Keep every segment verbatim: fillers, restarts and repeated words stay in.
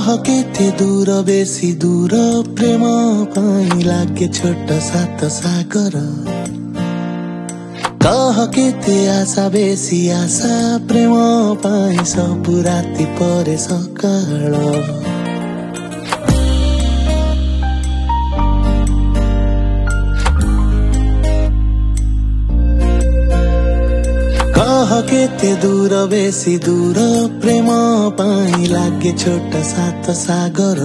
केते दूर बेसी दूर प्रेम पाई लागे छोट सात सागर कह केते आशा बेसी आशा प्रेम पाई सबु राति परे सकाळ कह केते दूर बेसी दूर प्रेम पाई लागे छोट सात सागर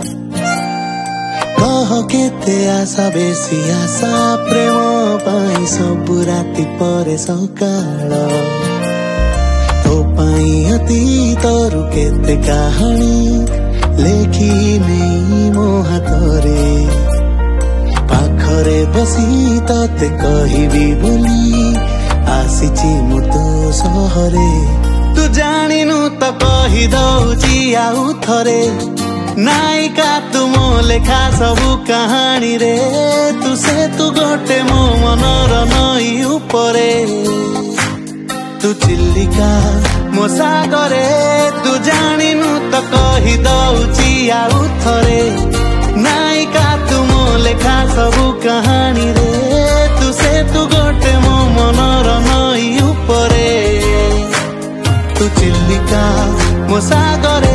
कह केते आशा बेसी आशा प्रेम पाई सबु राति परे सकाळ तो पाई अतीतरु केते कहानी लेखी नहीं मो हातरे पाखरे बसी तते कहिबी बोली आसीची मु तो सहरे तू जानिनु त कहि दउची आउ थरे नायिका तू मो लेखा सबु कहानी रे तू से तू गोटे मो मनर नई उपरे तू चिल्लिका मो सागरे तू जानिनु त कहि दउची आउ थरे नायिका तू मो लेखा सबु कहानी रे तू से तू गोटे मो मनर नई उपरे तू चिल्लिका मो सागरे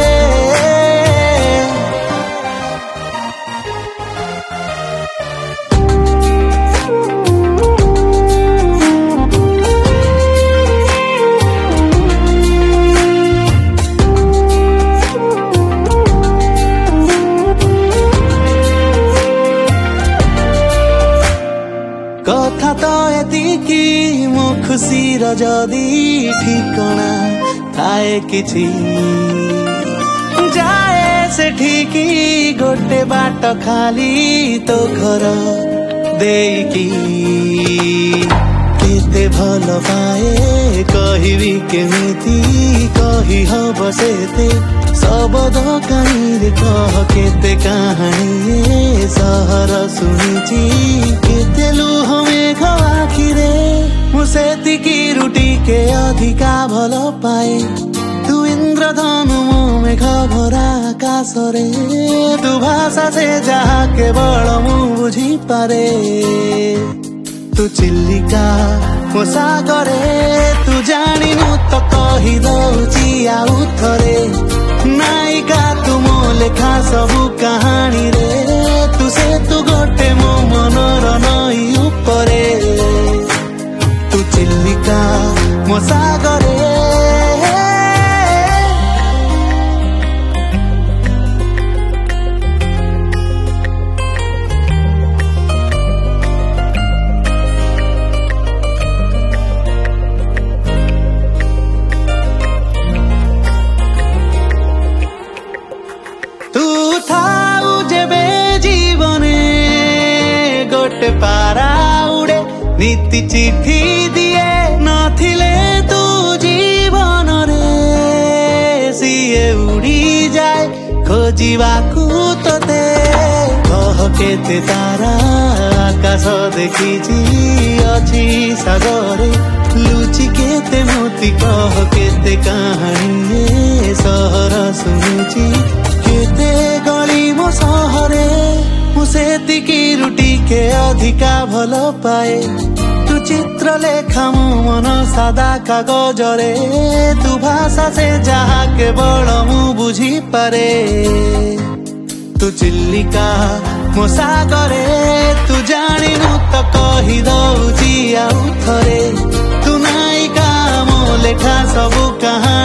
कथा तो एतिकी मो खुशी र जदी ठिकना थाए किछि जाए से ठीकी गोटे बाट खाली तो घर देकी केते भल पाए कहिबी केमिति कहि हब सेते सबद कानी रे कह केते कहानी सहर सुनिची केते लुह मेघ आखिरे मुसेती की रुटी के अधिका भल पाए तू इंद्रधनु मो मेघ भरा आकाश रे तू भाषा से जहा केवल मु बुझी पारे तू चिल्लिका मो सागरे तू जानिनु त कहि दउची आउ थरे नायिका तू मो लेखा सबु कहानी रे तू से तू गोटे मो मनर नई उपरे तू चिल्लिका मो सागरे पारा उड़े नीति चिठी दिए नथिले तू जीवन रे सीए उड़ी जाए खोजिबाकू तोते कह केते तारा आकाश देखिछि अछि सागरे लुचि केते मोती कह केते कहानी सहर सुनिछि केते गली मो सहरे मुसेती की रुटी के अधिका भल पाए तू चित्र लेखा मो मन सादा कागज रे तू भाषा से जहा केवल मु बुझी पारे तू चिल्लिका मो सागरे तू जानिनु त कहि दउची आउ थरे तू नायिका मो लेखा सबु कहानी